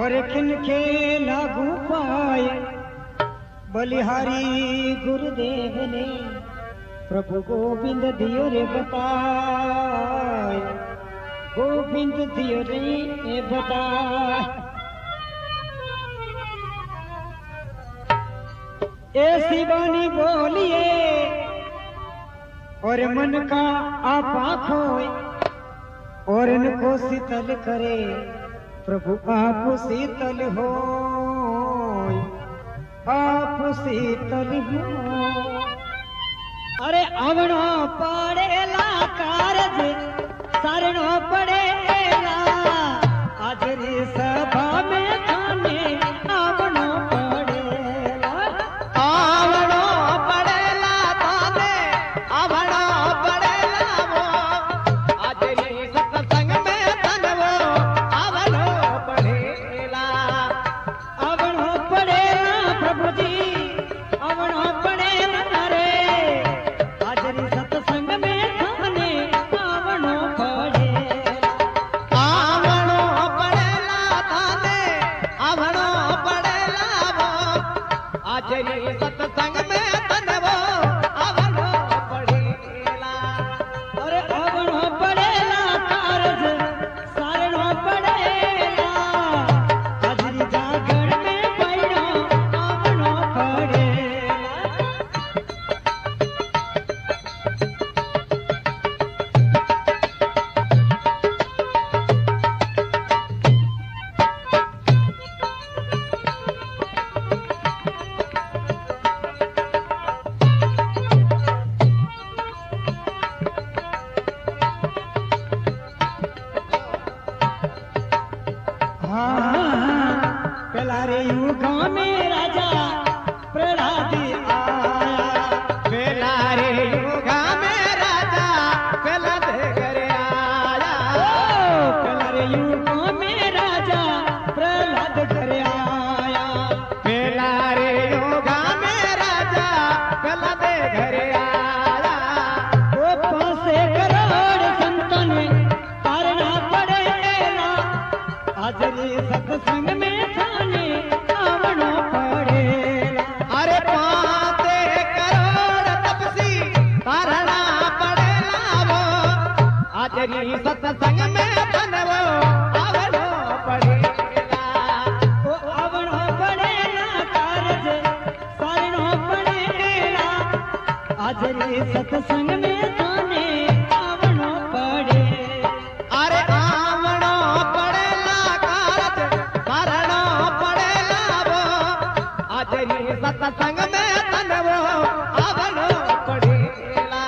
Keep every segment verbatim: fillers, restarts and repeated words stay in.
और किनखे लागू पाए बलिहारी गुरुदेव ने प्रभु गोविंद दियो रे बताए, गोविंद दियो रे बताए। ऐसी बानी बोलिए और मन का आपा खोए और इनको शीतल करे प्रभु आप शीतल हो, आप शीतल हो। अरे आवणो पड़ेला कारज सारणो पड़ेला आजरी सभा में थाने आवणो पड़ेला, आवणो पड़ेला थाने आवणो पड़ेला वो आजरी सत्संग में थाने वो आवणो पड़ेला, आवणो पड़ेला प्रभु जी आवणो पड़ेला रे आजरी सत्संग में थाने आवणो पड़ेला, आवणो पड़ेला थाने आवणो पड़ेला वो आजरी सत्संग में थाने वो आवणो पड़ेला। अरे आवणो पड़ेला कारज सारणो पड़ेला आजरी जागरण में पैणो आवणो पड़ेला। हाँ, पेला रे युगा में राजा प्रहलाद आया, पेला रे युगा में राजा पेला दे घर आया, ओ, पेला रे युगा में राजा प्रहलाद घर आया, पेला रे युगा में राजा पेला दे घर आया। ओ पासे करोड़ संतन तारना पड़ेला आजरी सत्संग में थाने आवणो पड़ेला। अरे पाते करोड़ तपसी तारना पड़ेला वो आजरी सत्संग में थाने वो आवणो पड़ेला। ओ आवणो पड़ेला कारज सारणो पड़ेला आजरी सत्संग में थाने आवणो पड़ेला। अरे आवणो पड़ेला कारज सारणो पड़ेला वो आजरी सत्संग में थाने वो आवणो पड़ेला।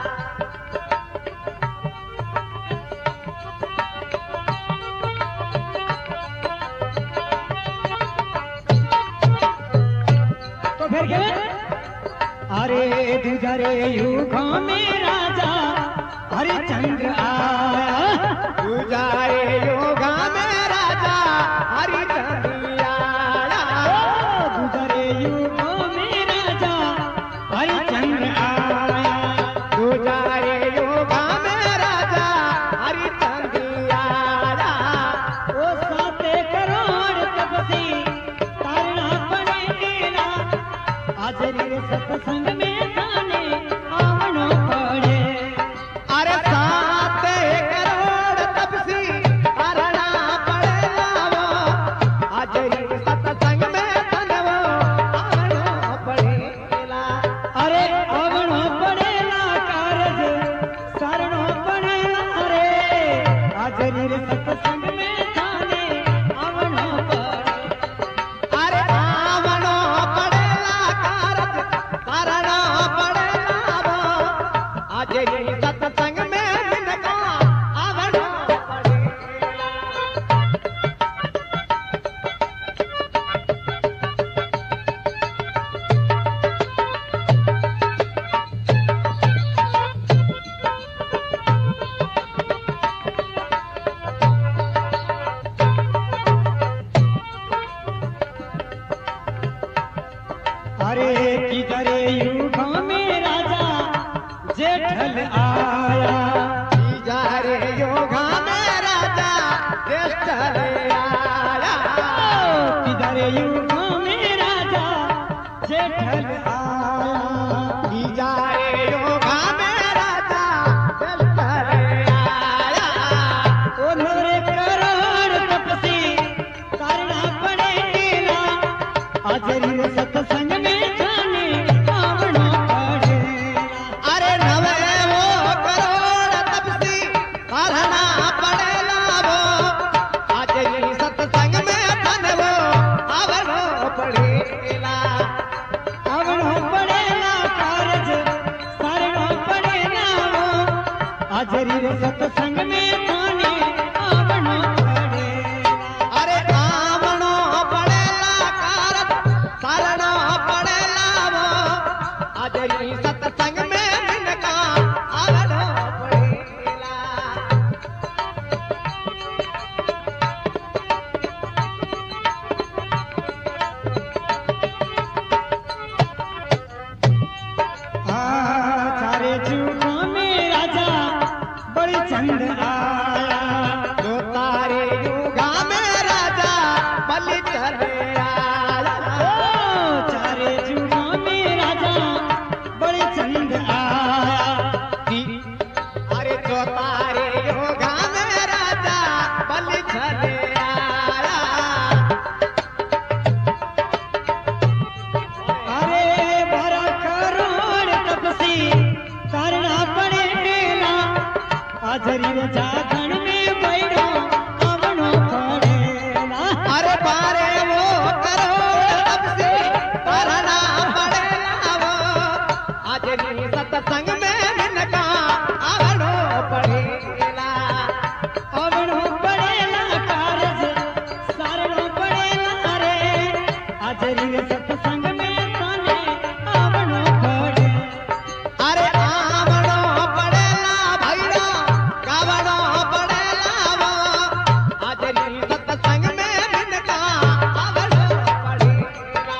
तो फिर क्या अरे दूजरे युगा में राजा हरिचंद्र आया, पूजाए योगा में राजा हरिचंद्र आया, ओ दूजरे युगा में राजा हरिचंद्र आया, पूजाए योगा में राजा हरिचंद्र आया। ओ साते करोड़ तपसी तारना पड़ेला आजरी सत्संग में थाने आवणो पड़े। अरे सात करोड़ तपसी तारना पड़ेला वो आजरी सत्संग में थाने वो आवणो पड़ेला। अरे आवणो पड़ेला कारज सारणो पड़ेला रे आजरी सत्संग में थाने आवणो पड़े। अरे आवणो पड़ेला कारज सारणो पड़ेला वो आजरी सत्संग में इनका आवणो पड़ेला। करना पड़ेला वो हाजरी सत्संग में तन वो आवड़ो पड़ेला आवड़ो पड़ेला कारज सारणो पड़ेला वो हाजरी रे सत्संग में थाने आवड़ो पड़ेला अरे आवड़ो पड़ेला कारज सारणो पड़ेला वो हाजरी सत्संग में मिनका आवड़ो पड़ेला सारे जुगों में राजा बड़ी चंद आया जो तारे युगा में राजा बलि चले आया ओ चारे जुगों में राजा बड़ी चंद आया अरे जो तारे युगा में राजा बलि चले आया अरे बारह करोड़ तपसी करना पड़ेला हाजरी रे जागरण में बैठो आवनो पड़ेला अरे बारे वो करो तब से करना पड़ेला वो हाजरी सत्संग में मिनका आवड़ो पड़ेला आवनो पड़ेला कारज सारणो पड़ेला रे हाजरी रे सत्संग में थाने आवनो पड़ेला अरे आवड़ो पड़ेला भैया गावड़ो पड़ेला वो हाजरी सत्संग में मिनका आवड़ो पड़ेला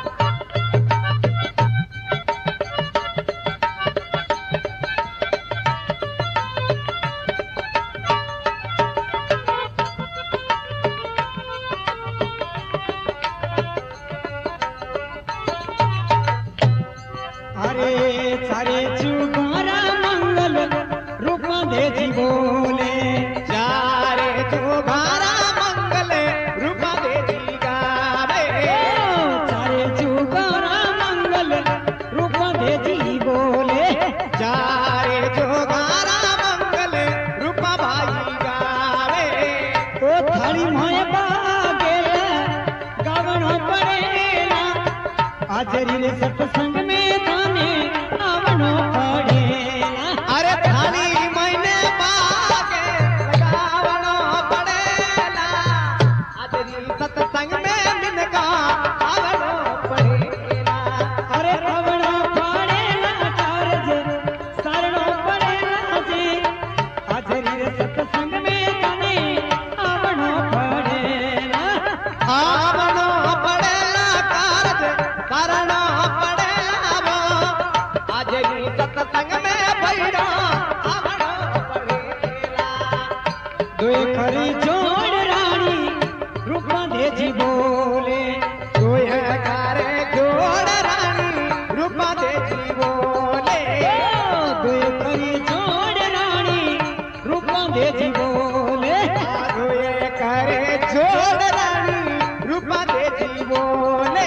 अरे सारे चुगारा मंगल रूप दे जी बोले चारे चुगारा मंगल रूपा देवी गावे सारे चुगारा मंगल रूप दे जी बोले चारे चुगारा मंगल रूपा भाई गावे ओ थाली मोय बागेल गावनो पड़ेला हाजरी रे सत्संग में थाने आवनो पड़ेला अरे थाली महीने बागे लगावनो पड़ेला हाजरी सत्संग में मिनका आवड़ो पड़ेला अरे आवनो पड़ेला कारज सारणो पड़ेला जी हाजरी रे सत्संग में थाने आवनो पड़ेला आवड़ो पड़ेला कारज करणो पड़ेला वो हाजरी सत्संग में भैरो आवड़ो पड़ेला दुए खरी जोड़ रानी रूपा दे जी बोले कोई करे जोड़ रानी रूपा देवी बोले दुए खरी जोड़ रानी रूपा दे जी बोले कोई करे जोड़ रानी रूपा देवी बोले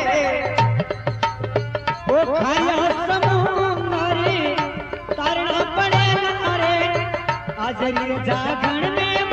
ओ खाया समुंदरी तारणा पड़ेला रे हाजरी रे जागरण में